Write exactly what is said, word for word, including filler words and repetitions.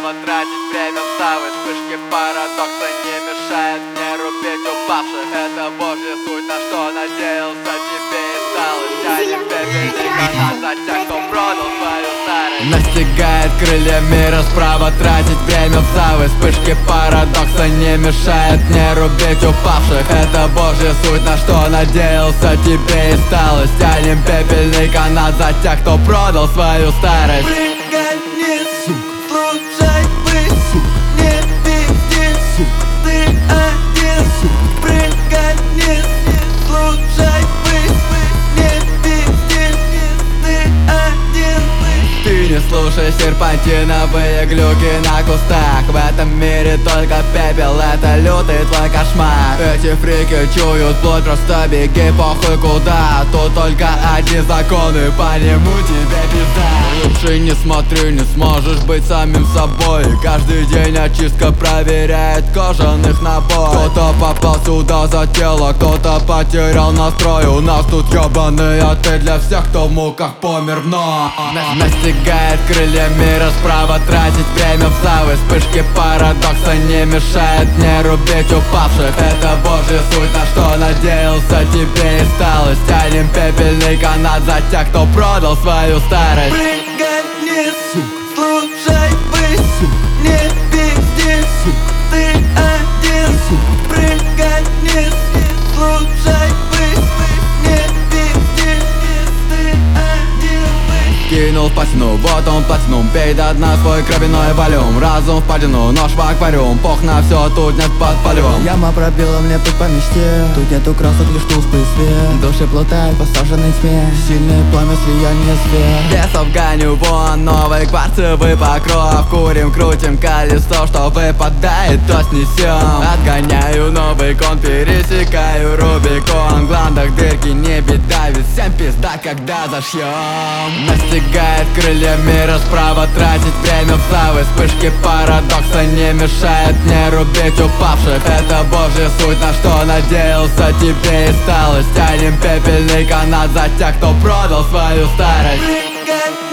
справа тратить время в ставы. Вспышки парадокса не мешает мне рубить упавших. Это божья суть, на что надеялся, тебе и сталось. Тянем пепельник канат за тех, кто продал свою старость. Настигает крыльями расправа тратить время в ставы. Вспышки парадокса не мешает мне рубить упавших. Это божья суть, на что надеялся, тебе и сталось. Тянем пепельный канат за тех, кто продал свою старость. Пригони, сук, слушай вы, сук, не везде, сук, ты один, сук. Пригони, слушай вы, не везде, ты один. Ты не слушай серпантиновые глюки на кустах. В этом мире только пепел, это лютый твой кошмар. Эти фрики чуют плоть, просто беги похуй куда. Тут только одни законы, по нему тебе пизда. Лучше не смотри, не сможешь быть самим собой. Каждый день очистка проверяет кожаных набоев. Кто-то попал сюда за тело, кто-то потерял настрой. У нас тут ёбаный отель для всех, кто в муках помер вновь. Настигает крыльями расправа тратить время в славы. Вспышки парадокса не мешает мне рубить упавших. Это божья суть, на что надеялся, тебе и сталось. Тянем пепельный канат за тех, кто продал свою старость. Пригони, сук, слушай вы, сук, не везде, сук, ты один, сук. Пригони, слушай вы, не везде, ты один. Кинул в пасину, вот он платинум. Пей до дна свой кровяной волюм. Разум в падину, нож в аквариум. Пох на все, тут нет подпалюм. Яма пробила мне путь по мечте. Тут нету красок, лишь тусклый свет. Души плутают по саженной тьме. Сильное пламя, слияние свет. Бесов гоню, вон новый кварцевый покров. Курим, крутим колесо, что выпадает, то снесем. Отгоняю новый кон, пересекаю Рубикон. В гландах дырки, не беда, ведь всем пизда, когда зашьем. Настигает крыльями расправа тратить время в славы. Вспышки парадокса не мешает мне рубить упавших. Это божья суть, на что надеялся, тебе и сталось. Тянем пепельный канат за тех, кто продал свою старость. Пригони,